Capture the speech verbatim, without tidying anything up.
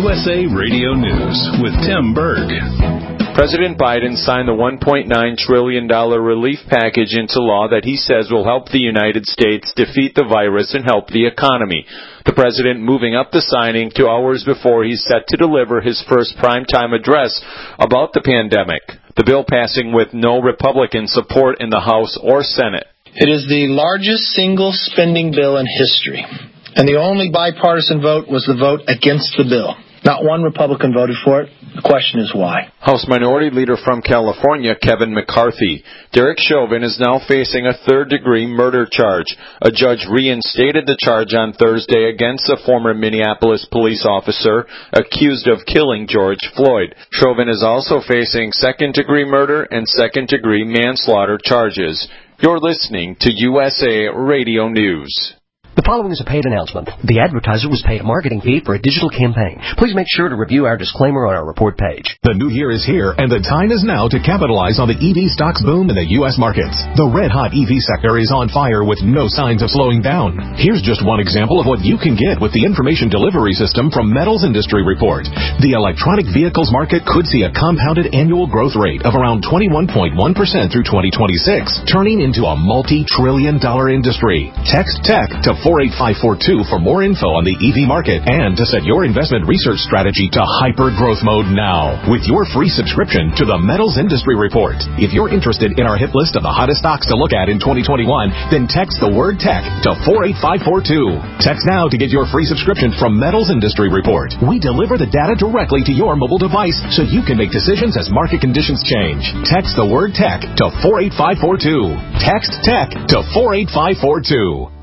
U S A Radio News with Tim Berg. President Biden signed the one point nine trillion dollars relief package into law that he says will help the United States defeat the virus and help the economy. The president moving up the signing to hours before he's set to deliver his first primetime address about the pandemic. The bill passing with no Republican support in the House or Senate. It is the largest single spending bill in history, and the only bipartisan vote was the vote against the bill. Not one Republican voted for it. The question is why. House Minority Leader from California, Kevin McCarthy. Derek Chauvin is now facing a third-degree murder charge. A judge reinstated the charge on Thursday against a former Minneapolis police officer accused of killing George Floyd. Chauvin is also facing second-degree murder and second-degree manslaughter charges. You're listening to U S A Radio News. The following is a paid announcement. The advertiser was paid a marketing fee for a digital campaign. Please make sure to review our disclaimer on our report page. The new year is here, and the time is now to capitalize on the E V stocks boom in the U S markets. The red-hot E V sector is on fire with no signs of slowing down. Here's just one example of what you can get with the information delivery system from Metals Industry Report. The electronic vehicles market could see a compounded annual growth rate of around twenty-one point one percent through twenty twenty-six, turning into a multi-trillion dollar industry. Text TECH to four eight five four two for more info on the E V market and to set your investment research strategy to hyper growth mode now with your free subscription to the Metals Industry Report. If you're interested in our hit list of the hottest stocks to look at in twenty twenty-one, then text the word tech to four eight five four two. Text now to get your free subscription from Metals Industry Report. We deliver the data directly to your mobile device so you can make decisions as market conditions change. Text the word tech to four eight five four two. Text tech to four eight five four two.